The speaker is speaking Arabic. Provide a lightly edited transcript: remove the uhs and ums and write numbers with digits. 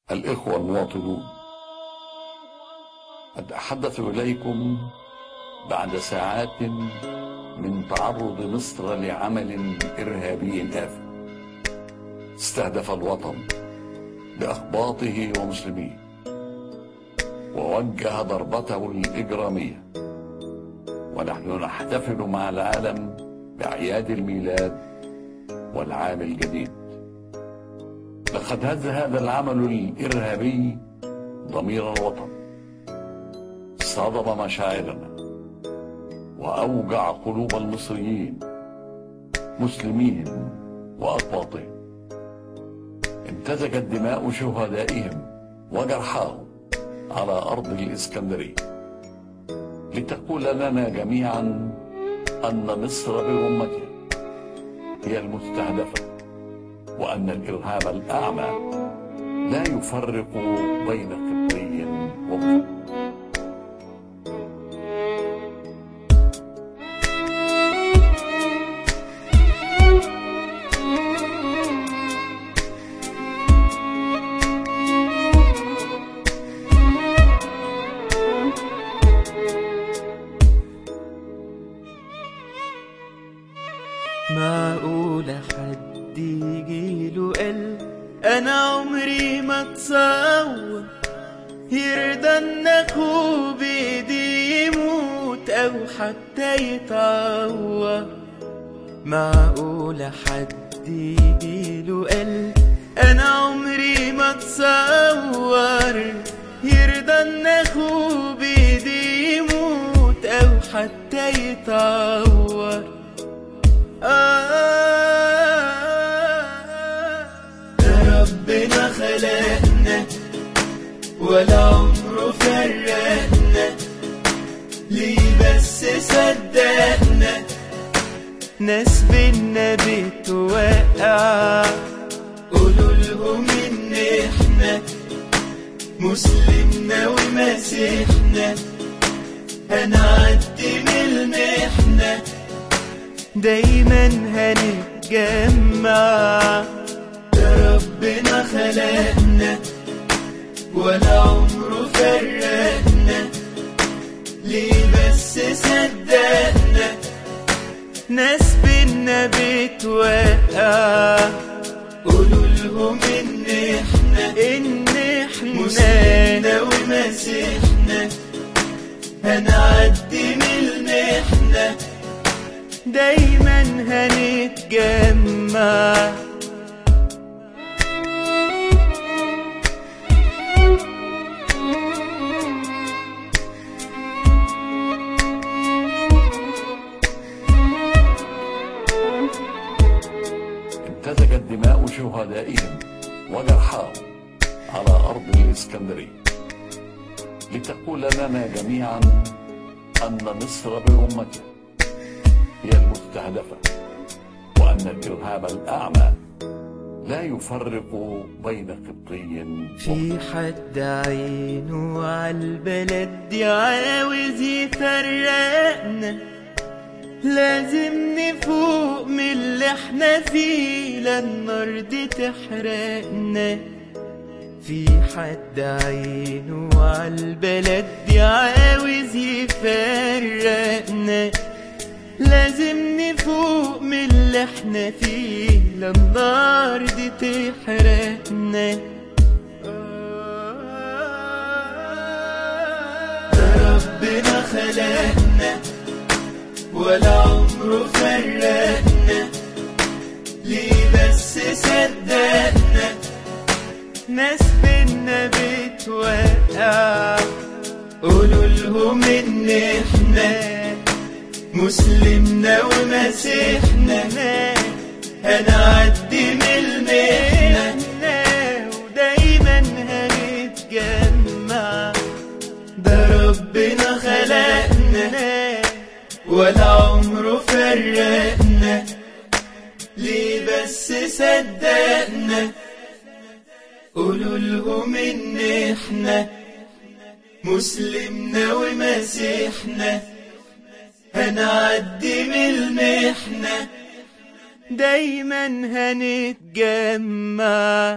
الإخوة المواطنون، أتحدث إليكم بعد ساعات من تعرض مصر لعمل إرهابي آثم استهدف الوطن بأخباطه ومسلميه، ووجه ضربته الإجرامية، ونحن نحتفل مع العالم بأعياد الميلاد والعام الجديد. لقد هز هذا العمل الإرهابي ضمير الوطن، صدم مشاعرنا، وأوجع قلوب المصريين مسلمين وأقباطهم. امتزجت دماء شهدائهم وجرحاهم على أرض الإسكندرية لتقول لنا جميعا أن مصر برمتها هي المستهدفة، وأن الإرهاب الأعمى لا يفرق بين قبطي ومسلم. معقولة حد يجيله قلب أنا عمري ما اتصور يرضى إن أخوه بإيديه يموت أو حتى يتعور؟ معقولة حد يجيله قلب أنا عمري ما اتصور يرضى إن أخوه بإيديه يموت أو حتى يتعور؟ ربنا خلقنا ولا عمره فرقنا، ليه بس صدقنا ناس بينا بتوقع؟ قولوا لهم ان احنا مسلمنا ومسيحنا هنعدي من المحنة، دايما هنتجمع. ربنا خلقنا ولا عمره فرقنا، ليه بس صدقنا ناس بينا بتوقع؟ قولوا لهم ان احنا مسلمنا ومسيحنا هنعدي من المحنة، دايما هنتجمع. امتزجت دماء شهدائهم وجرحاهم على أرض الإسكندرية لتقول لنا جميعا أن مصر برمتها هي المستهدفة، وأن الإرهاب الأعمى لا يفرق بين قبطي في حد عينه عالبلد دي عاوز يفرقنا، لازم نفوق من اللي احنا فيه للنار دي تحرقنا. في حد عينه عالبلد دي عاوز يفرقنا، لازم نفوق من اللي احنا فيه للنار دي تحرقنا. ربنا خلقنا ولا عمره فرقنا، ليه بس صدقنا ناس بينا بتوقع؟ قولوا لهم ان احنا مسلمنا ومسيحنا هنعدي من المحنة، ودايما هنتجمع. ده ربنا خلقنا ولا عمره فرقنا، ليه بس صدقنا؟ قولوا لهم ان احنا مسلمنا ومسيحنا هنعدي من المحنة، دايما هنتجمع.